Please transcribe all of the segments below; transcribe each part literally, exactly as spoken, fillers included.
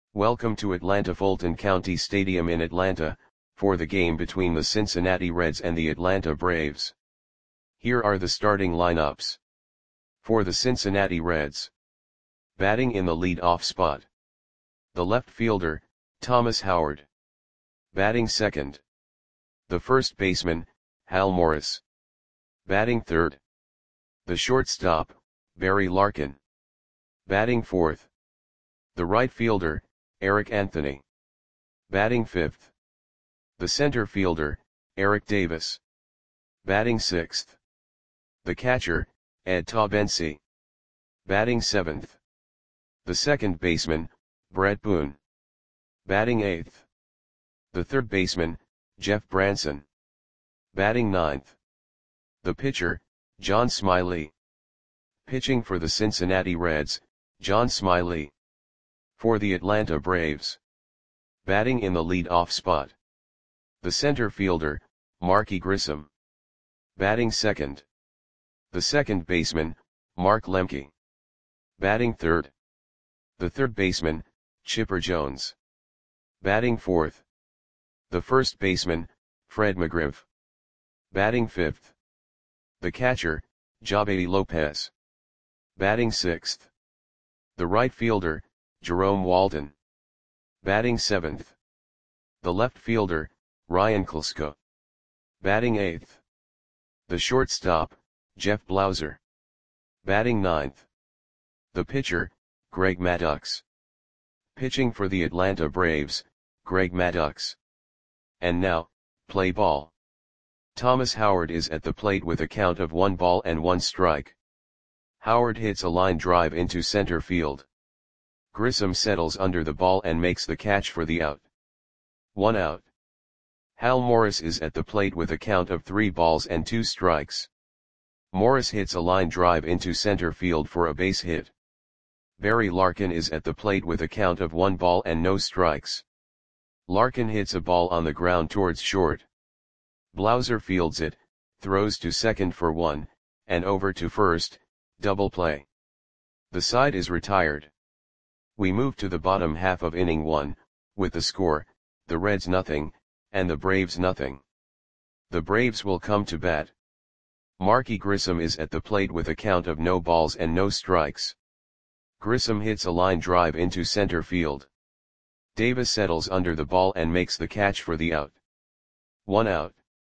Welcome to Atlanta Fulton County Stadium in Atlanta, for the game between the Cincinnati Reds and the Atlanta Braves. Here are the starting lineups. For the Cincinnati Reds. Batting in the lead-off spot. The left fielder, Thomas Howard. Batting second. The first baseman, Hal Morris. Batting third. The shortstop, Barry Larkin. Batting fourth. The right fielder, Eric Anthony. Batting fifth. The center fielder, Eric Davis. Batting sixth. The catcher, Ed Taubensee. Batting seventh. The second baseman, Brett Boone. Batting eighth. The third baseman, Jeff Branson. Batting ninth. The pitcher, John Smiley. Pitching for the Cincinnati Reds, John Smiley. For the Atlanta Braves. Batting in the lead-off spot. The center fielder, Marky Grissom. Batting second. The second baseman, Mark Lemke. Batting third. The third baseman, Chipper Jones. Batting fourth. The first baseman, Fred McGriff. Batting fifth. The catcher, Javy Lopez. Batting sixth. The right fielder, Jerome Walton. Batting seventh. The left fielder, Ryan Klesko. Batting eighth. The shortstop, Jeff Blauser. Batting ninth. The pitcher, Greg Maddux. Pitching for the Atlanta Braves, Greg Maddux. And now, play ball. Thomas Howard is at the plate with a count of one ball and one strike. Howard hits a line drive into center field. Grissom settles under the ball and makes the catch for the out. One out. Hal Morris is at the plate with a count of three balls and two strikes. Morris hits a line drive into center field for a base hit. Barry Larkin is at the plate with a count of one ball and no strikes. Larkin hits a ball on the ground towards short. Blauser fields it, throws to second for one, and over to first, double play. The side is retired. We move to the bottom half of inning one, with the score, the Reds nothing, and the Braves nothing. The Braves will come to bat. Marky Grissom is at the plate with a count of no balls and no strikes. Grissom hits a line drive into center field. Davis settles under the ball and makes the catch for the out. One out.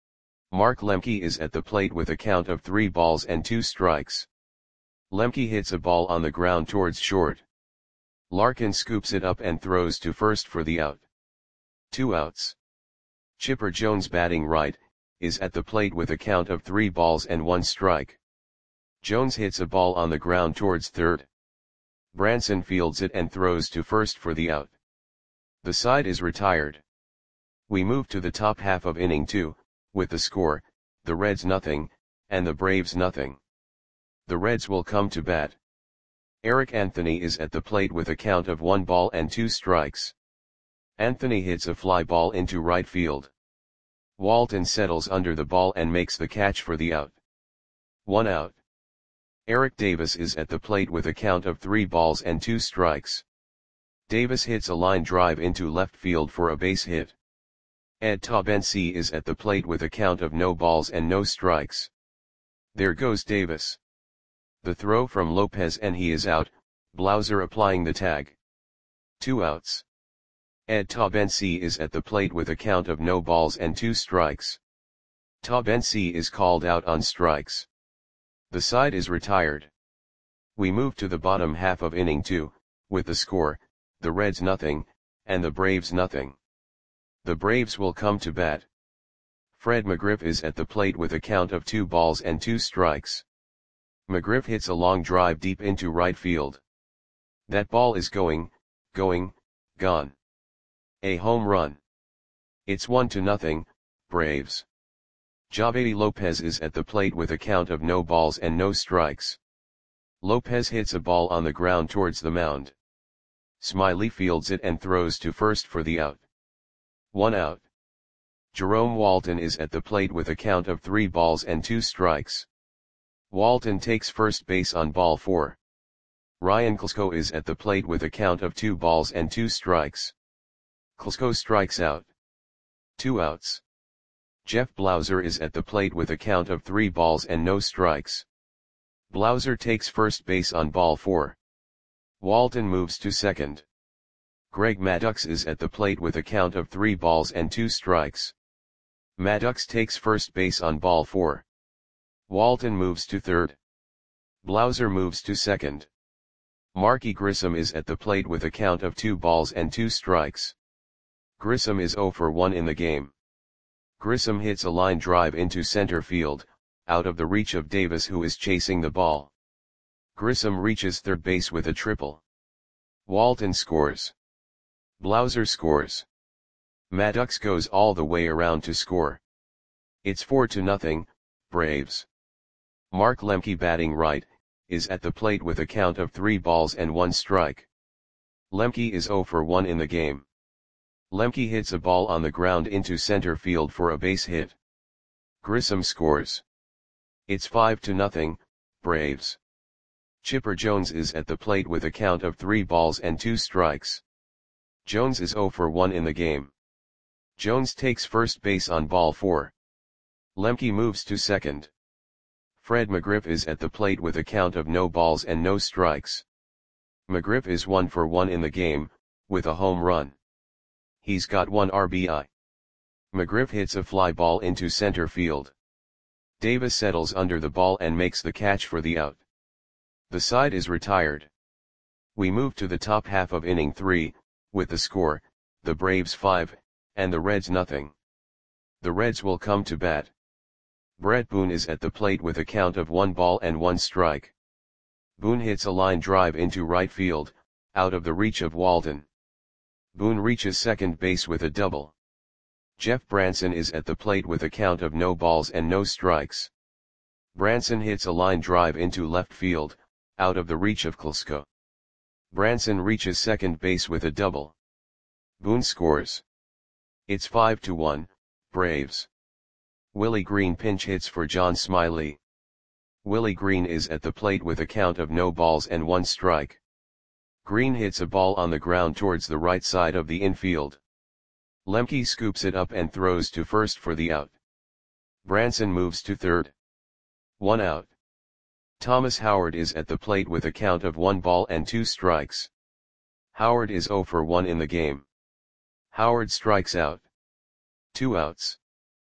Mark Lemke is at the plate with a count of three balls and two strikes. Lemke hits a ball on the ground towards short. Larkin scoops it up and throws to first for the out. Two outs. Chipper Jones, batting right, is at the plate with a count of three balls and one strike. Jones hits a ball on the ground towards third. Branson fields it and throws to first for the out. The side is retired. We move to the top half of inning two, with the score, the Reds nothing, and the Braves nothing. The Reds will come to bat. Eric Anthony is at the plate with a count of one ball and two strikes. Anthony hits a fly ball into right field. Walton settles under the ball and makes the catch for the out. One out. Eric Davis is at the plate with a count of three balls and two strikes. Davis hits a line drive into left field for a base hit. Ed Taubensee is at the plate with a count of no balls and no strikes. There goes Davis. The throw from Lopez and he is out, Blauser applying the tag. Two outs. Ed Taubensee is at the plate with a count of no balls and two strikes. Taubensee is called out on strikes. The side is retired. We move to the bottom half of inning two, with the score, the Reds nothing, and the Braves nothing. The Braves will come to bat. Fred McGriff is at the plate with a count of two balls and two strikes. McGriff hits a long drive deep into right field. That ball is going, going, gone. A home run. It's one to nothing, Braves. Javy Lopez is at the plate with a count of no balls and no strikes. Lopez hits a ball on the ground towards the mound. Smiley fields it and throws to first for the out. One out. Jerome Walton is at the plate with a count of three balls and two strikes. Walton takes first base on ball four. Ryan Klesko is at the plate with a count of two balls and two strikes. Klesko strikes out. Two outs. Jeff Blauser is at the plate with a count of three balls and no strikes. Blauser takes first base on ball four. Walton moves to second. Greg Maddux is at the plate with a count of three balls and two strikes. Maddux takes first base on ball four. Walton moves to third. Blauser moves to second. Marky Grissom is at the plate with a count of two balls and two strikes. Grissom is oh for one in the game. Grissom hits a line drive into center field, out of the reach of Davis, who is chasing the ball. Grissom reaches third base with a triple. Walton scores. Blauser scores. Maddux goes all the way around to score. It's four to nothing, Braves. Mark Lemke, batting right, is at the plate with a count of three balls and one strike. Lemke is oh for one in the game. Lemke hits a ball on the ground into center field for a base hit. Grissom scores. It's five to nothing, Braves. Chipper Jones is at the plate with a count of three balls and two strikes. Jones is oh for one in the game. Jones takes first base on ball four. Lemke moves to second. Fred McGriff is at the plate with a count of no balls and no strikes. McGriff is one for one in the game, with a home run. He's got one R B I. McGriff hits a fly ball into center field. Davis settles under the ball and makes the catch for the out. The side is retired. We move to the top half of inning three, with the score, the Braves five, and the Reds nothing. The Reds will come to bat. Brett Boone is at the plate with a count of one ball and one strike. Boone hits a line drive into right field, out of the reach of Walton. Boone reaches second base with a double. Jeff Branson is at the plate with a count of no balls and no strikes. Branson hits a line drive into left field, out of the reach of Klesko. Branson reaches second base with a double. Boone scores. It's five to one, Braves. Willie Green pinch hits for John Smiley. Willie Green is at the plate with a count of no balls and one strike. Green hits a ball on the ground towards the right side of the infield. Lemke scoops it up and throws to first for the out. Branson moves to third. One out. Thomas Howard is at the plate with a count of one ball and two strikes. Howard is oh for one in the game. Howard strikes out. Two outs.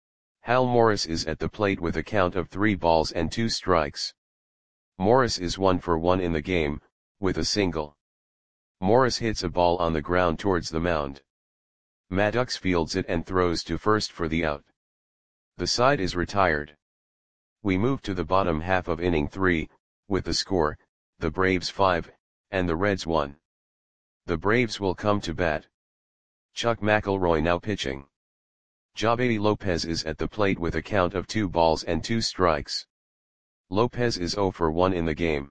Hal Morris is at the plate with a count of three balls and two strikes. Morris is one for one in the game, with a single. Morris hits a ball on the ground towards the mound. Maddux fields it and throws to first for the out. The side is retired. We move to the bottom half of inning three, with the score, the Braves five, and the Reds one. The Braves will come to bat. Chuck McElroy now pitching. Javier Lopez is at the plate with a count of two balls and two strikes. Lopez is oh for one in the game.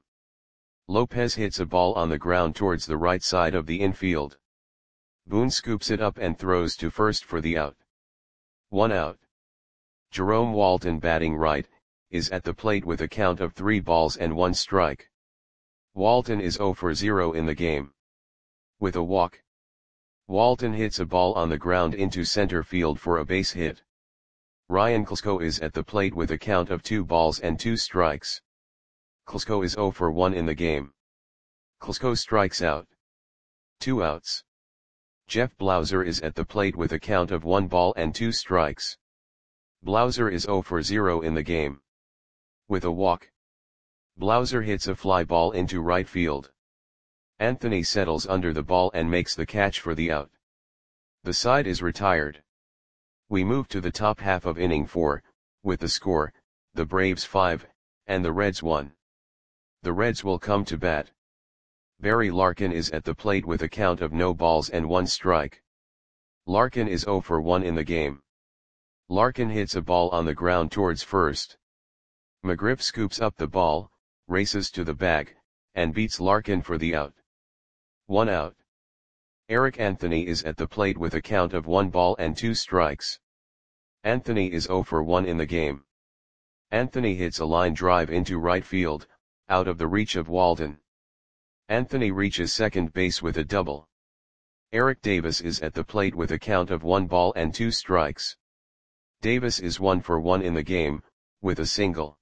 Lopez hits a ball on the ground towards the right side of the infield. Boone scoops it up and throws to first for the out. One out. Jerome Walton, batting right, is at the plate with a count of three balls and one strike. Walton is oh for zero in the game. With a walk. Walton hits a ball on the ground into center field for a base hit. Ryan Klesko is at the plate with a count of two balls and two strikes. Klesko is oh for one in the game. Klesko strikes out. Two outs. Jeff Blauser is at the plate with a count of one ball and two strikes. Blauser is oh for zero in the game. With a walk. Blauser hits a fly ball into right field. Anthony settles under the ball and makes the catch for the out. The side is retired. We move to the top half of inning four, with the score, the Braves five, and the Reds one. The Reds will come to bat. Barry Larkin is at the plate with a count of no balls and one strike. Larkin is oh for one in the game. Larkin hits a ball on the ground towards first. McGriff scoops up the ball, races to the bag, and beats Larkin for the out. One out. Eric Anthony is at the plate with a count of one ball and two strikes. Anthony is oh for one in the game. Anthony hits a line drive into right field, out of the reach of Walton. Anthony reaches second base with a double. Eric Davis is at the plate with a count of one ball and two strikes. Davis is one for one in the game, with a single.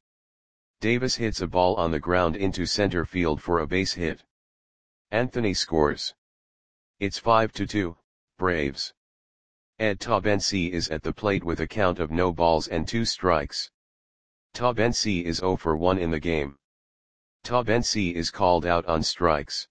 Davis hits a ball on the ground into center field for a base hit. Anthony scores. It's five to two, Braves. Ed Taubensee is at the plate with a count of no balls and two strikes. Taubensee is zero for one in the game. Taubensee is called out on strikes.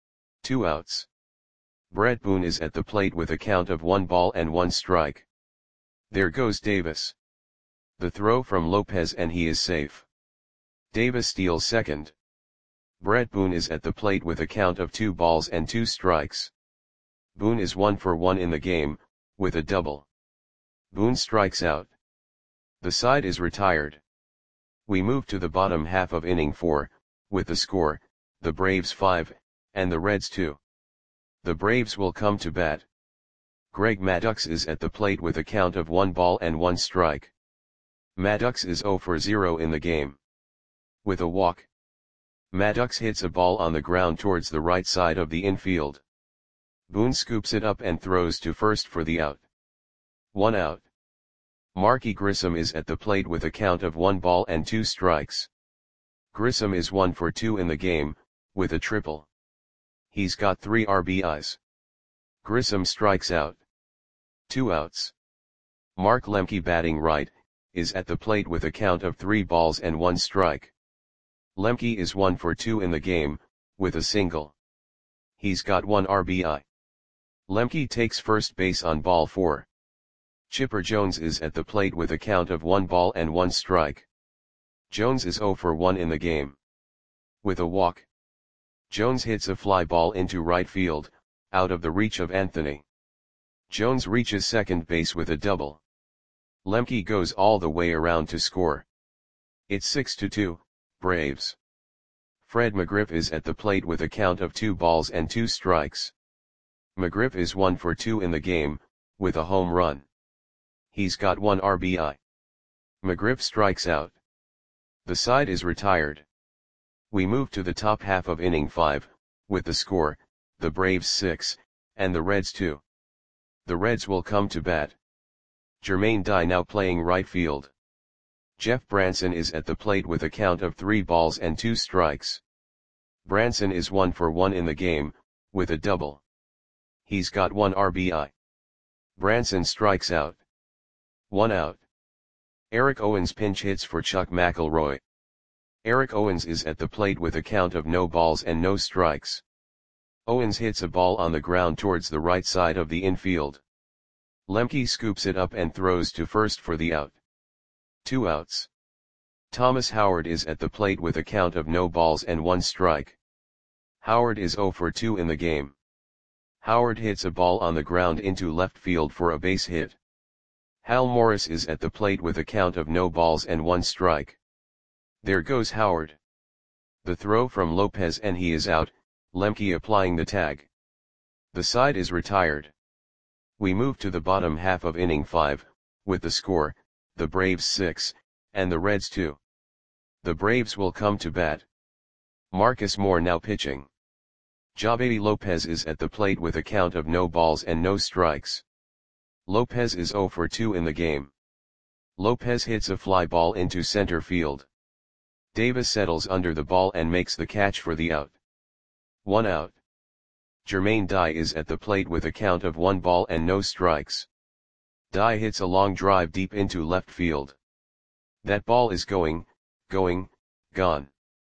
Two outs. Brett Boone is at the plate with a count of one ball and one strike. There goes Davis. The throw from Lopez and he is safe. Davis steals second. Brett Boone is at the plate with a count of two balls and two strikes. Boone is one for one in the game, with a double. Boone strikes out. The side is retired. We move to the bottom half of inning four, with the score, the Braves five, and the Reds two. The Braves will come to bat. Greg Maddux is at the plate with a count of one ball and one strike. Maddux is zero for zero in the game. With a walk. Maddux hits a ball on the ground towards the right side of the infield. Boone scoops it up and throws to first for the out. One out. Marky Grissom is at the plate with a count of one ball and two strikes. Grissom is one for two in the game, with a triple. He's got three R B Is. Grissom strikes out. Two outs. Mark Lemke, batting right, is at the plate with a count of three balls and one strike. Lemke is one for two in the game, with a single. He's got one R B I. Lemke takes first base on ball four. Chipper Jones is at the plate with a count of one ball and one strike. Jones is zero for one in the game. With a walk. Jones hits a fly ball into right field, out of the reach of Anthony. Jones reaches second base with a double. Lemke goes all the way around to score. It's six to two, Braves. Fred McGriff is at the plate with a count of two balls and two strikes. McGriff is one for two in the game, with a home run. He's got one R B I. McGriff strikes out. The side is retired. We move to the top half of inning five, with the score, the Braves six, and the Reds two. The Reds will come to bat. Jermaine Dye now playing right field. Jeff Branson is at the plate with a count of three balls and two strikes. Branson is one for one in the game, with a double. He's got one R B I. Branson strikes out. One out. Eric Owens pinch hits for Chuck McElroy. Eric Owens is at the plate with a count of no balls and no strikes. Owens hits a ball on the ground towards the right side of the infield. Lemke scoops it up and throws to first for the out. Two outs. Thomas Howard is at the plate with a count of no balls and one strike. Howard is zero for two in the game. Howard hits a ball on the ground into left field for a base hit. Hal Morris is at the plate with a count of no balls and one strike. There goes Howard. The throw from Lopez and he is out, Lemke applying the tag. The side is retired. We move to the bottom half of inning five, with the score, the Braves six, and the Reds two. The Braves will come to bat. Marcus Moore now pitching. Javy Lopez is at the plate with a count of no balls and no strikes. Lopez is zero for two in the game. Lopez hits a fly ball into center field. Davis settles under the ball and makes the catch for the out. One out. Jermaine Dye is at the plate with a count of one ball and no strikes. Dye hits a long drive deep into left field. That ball is going, going, gone.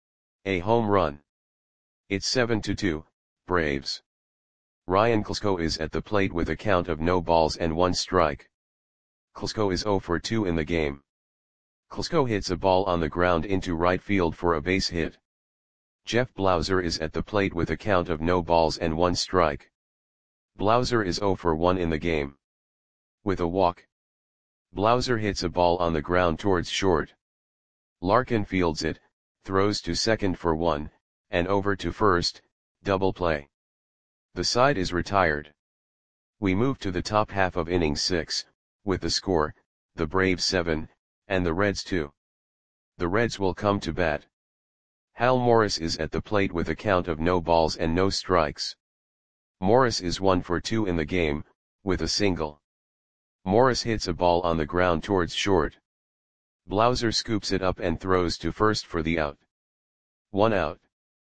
A home run. It's seven to two, Braves. Ryan Klesko is at the plate with a count of no balls and one strike. Klesko is zero for two in the game. Klesko hits a ball on the ground into right field for a base hit. Jeff Blauser is at the plate with a count of no balls and one strike. Blauser is zero for one in the game. With a walk. Blauser hits a ball on the ground towards short. Larkin fields it, throws to second for one, and over to first, double play. The side is retired. We move to the top half of inning six, with the score, the Braves seven, and the Reds two. The Reds will come to bat. Hal Morris is at the plate with a count of no balls and no strikes. Morris is one for two in the game, with a single. Morris hits a ball on the ground towards short. Blauser scoops it up and throws to first for the out. One out.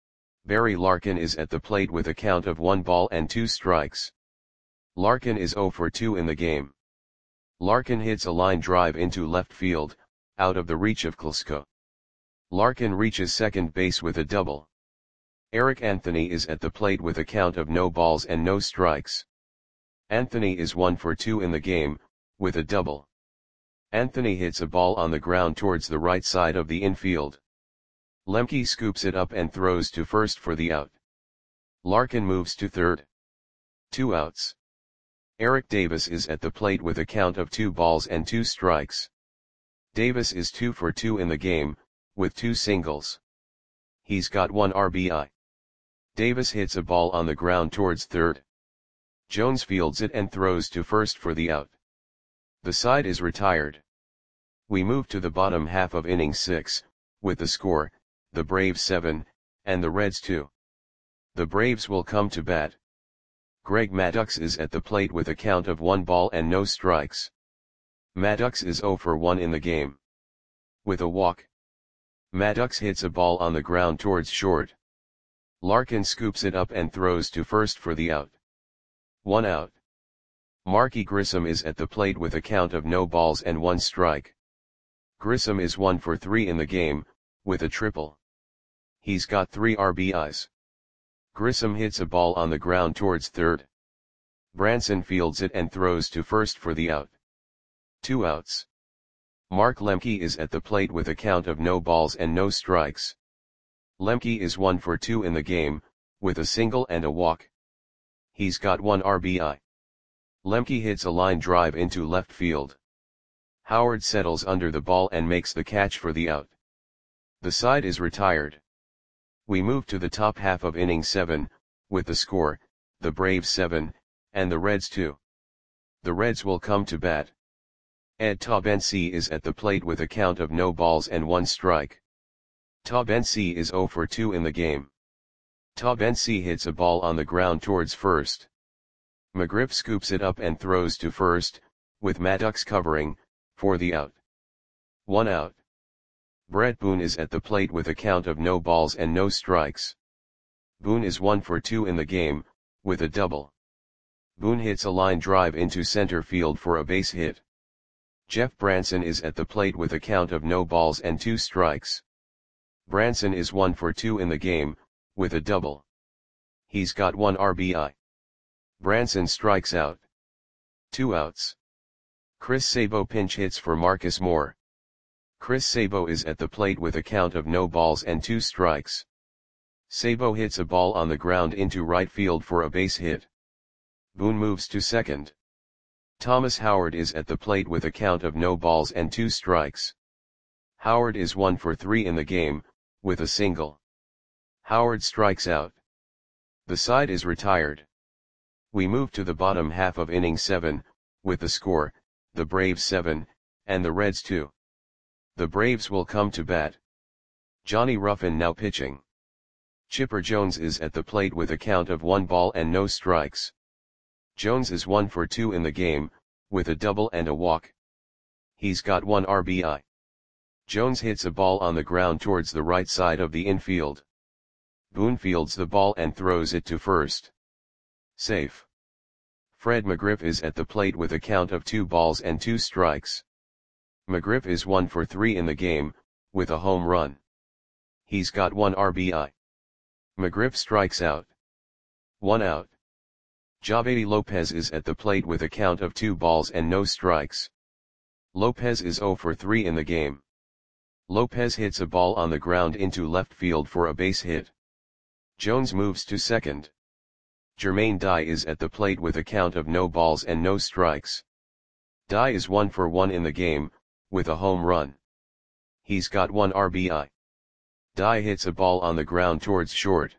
Barry Larkin is at the plate with a count of one ball and two strikes. Larkin is zero for two in the game. Larkin hits a line drive into left field, out of the reach of Klesko. Larkin reaches second base with a double. Eric Anthony is at the plate with a count of no balls and no strikes. Anthony is one for two in the game, with a double. Anthony hits a ball on the ground towards the right side of the infield. Lemke scoops it up and throws to first for the out. Larkin moves to third. Two outs. Eric Davis is at the plate with a count of two balls and two strikes. Davis is two for two in the game, with two singles. He's got one R B I. Davis hits a ball on the ground towards third. Jones fields it and throws to first for the out. The side is retired. We move to the bottom half of inning six, with the score, the Braves seven, and the Reds two. The Braves will come to bat. Greg Maddux is at the plate with a count of one ball and no strikes. Maddux is zero for one in the game. With a walk. Maddux hits a ball on the ground towards short. Larkin scoops it up and throws to first for the out. One out. Marky Grissom is at the plate with a count of no balls and one strike. Grissom is one for three in the game, with a triple. He's got three R B Is. Grissom hits a ball on the ground towards third. Branson fields it and throws to first for the out. Two outs. Mark Lemke is at the plate with a count of no balls and no strikes. Lemke is one for two in the game, with a single and a walk. He's got one R B I. Lemke hits a line drive into left field. Howard settles under the ball and makes the catch for the out. The side is retired. We move to the top half of inning seven, with the score, the Braves seven, and the Reds two. The Reds will come to bat. Ed Taubensee is at the plate with a count of no balls and one strike. Taubensee is zero for two in the game. Taubensee hits a ball on the ground towards first. McGriff scoops it up and throws to first, with Maddux covering, for the out. One out. Brett Boone is at the plate with a count of no balls and no strikes. Boone is one for two in the game, with a double. Boone hits a line drive into center field for a base hit. Jeff Branson is at the plate with a count of no balls and two strikes. Branson is one for two in the game, with a double. He's got one R B I. Branson strikes out. Two outs. Chris Sabo pinch hits for Marcus Moore. Chris Sabo is at the plate with a count of no balls and two strikes. Sabo hits a ball on the ground into right field for a base hit. Boone moves to second. Thomas Howard is at the plate with a count of no balls and two strikes. Howard is one for three in the game, with a single. Howard strikes out. The side is retired. We move to the bottom half of inning seven, with the score, the Braves seven, and the Reds two. The Braves will come to bat. Johnny Ruffin now pitching. Chipper Jones is at the plate with a count of one ball and no strikes. Jones is one for two in the game, with a double and a walk. He's got one R B I. Jones hits a ball on the ground towards the right side of the infield. Boone fields the ball and throws it to first. Safe. Fred McGriff is at the plate with a count of two balls and two strikes. McGriff is one for three in the game, with a home run. He's got one R B I. McGriff strikes out. One out. Javady Lopez is at the plate with a count of two balls and no strikes. Lopez is zero for three in the game. Lopez hits a ball on the ground into left field for a base hit. Jones moves to second. Jermaine Dye is at the plate with a count of no balls and no strikes. Dye is one for one in the game, with a home run. He's got one R B I. Dye hits a ball on the ground towards short.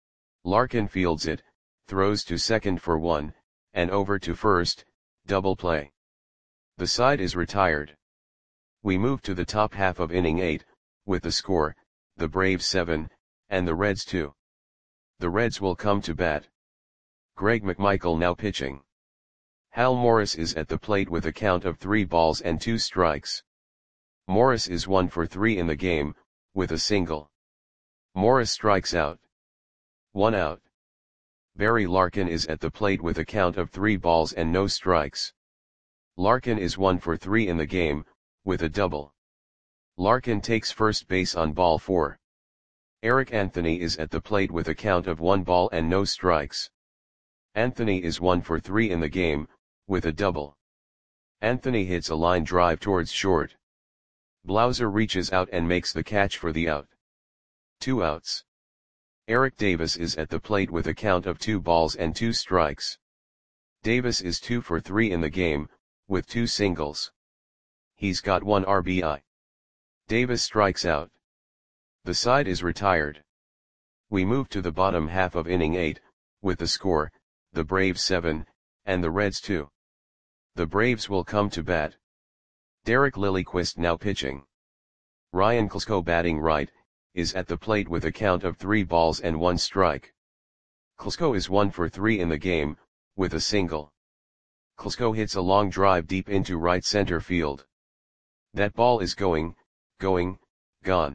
Larkin fields it, throws to second for one, and over to first, double play. The side is retired. We move to the top half of inning eight, with the score, the Braves seven, and the Reds two. The Reds will come to bat. Greg McMichael now pitching. Hal Morris is at the plate with a count of three balls and two strikes. Morris is one for three in the game, with a single. Morris strikes out. One out. Barry Larkin is at the plate with a count of three balls and no strikes. Larkin is one for three in the game, with a double. Larkin takes first base on ball four. Eric Anthony is at the plate with a count of one ball and no strikes. Anthony is one for three in the game, with a double. Anthony hits a line drive towards short. Blauser reaches out and makes the catch for the out. Two outs. Eric Davis is at the plate with a count of two balls and two strikes. Davis is two for three in the game, with two singles. He's got one R B I. Davis strikes out. The side is retired. We move to the bottom half of inning eight, with the score, the Braves seven, and the Reds two. The Braves will come to bat. Derek Lilliquist now pitching. Ryan Klesko batting right, is at the plate with a count of three balls and one strike. Klesko is one for three in the game, with a single. Klesko hits a long drive deep into right center field. That ball is going, going, gone.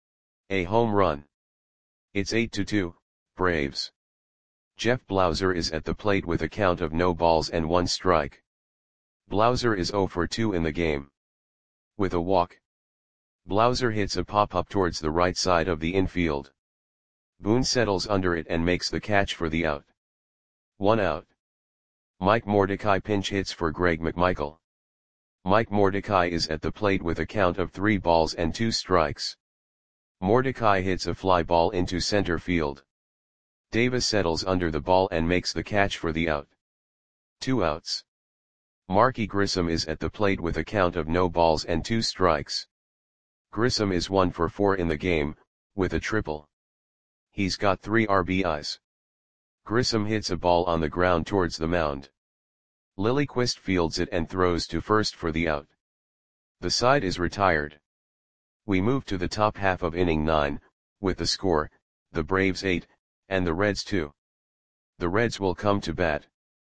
A home run. It's eight to two, Braves. Jeff Blauser is at the plate with a count of no balls and one strike. Blauser is zero for two in the game. With a walk. Blauser hits a pop-up towards the right side of the infield. Boone settles under it and makes the catch for the out. One out. Mike Mordecai pinch hits for Greg McMichael. Mike Mordecai is at the plate with a count of three balls and two strikes. Mordecai hits a fly ball into center field. Davis settles under the ball and makes the catch for the out. Two outs. Marky Grissom is at the plate with a count of no balls and two strikes. Grissom is one for four in the game, with a triple. He's got three R B Is. Grissom hits a ball on the ground towards the mound. Lilliquist fields it and throws to first for the out. The side is retired. We move to the top half of inning nine, with the score, the Braves eight, and the Reds two. The Reds will come to bat.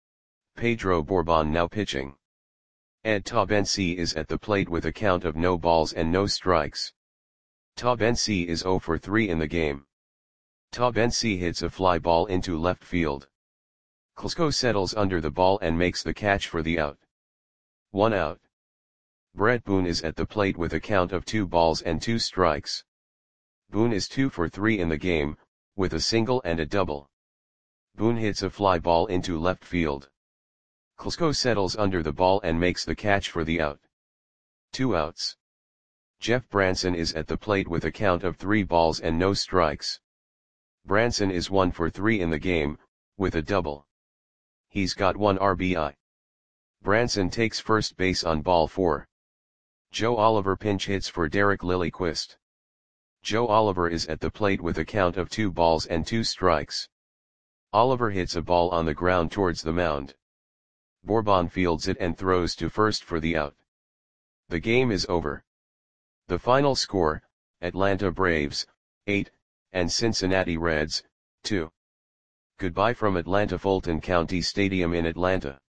Pedro Bourbon now pitching. Ed Taubensee is at the plate with a count of no balls and no strikes. Taubensee is zero for three in the game. Taubensee hits a fly ball into left field. Klesko settles under the ball and makes the catch for the out. One out. Brett Boone is at the plate with a count of two balls and two strikes. Boone is two for three in the game, with a single and a double. Boone hits a fly ball into left field. Klesko settles under the ball and makes the catch for the out. Two outs. Jeff Branson is at the plate with a count of three balls and no strikes. Branson is one for three in the game, with a double. He's got one R B I. Branson takes first base on ball four. Joe Oliver pinch hits for Derek Lilliquist. Joe Oliver is at the plate with a count of two balls and two strikes. Oliver hits a ball on the ground towards the mound. Bourbon fields it and throws to first for the out. The game is over. The final score, Atlanta Braves, eight, and Cincinnati Reds, two. Goodbye from Atlanta Fulton County Stadium in Atlanta.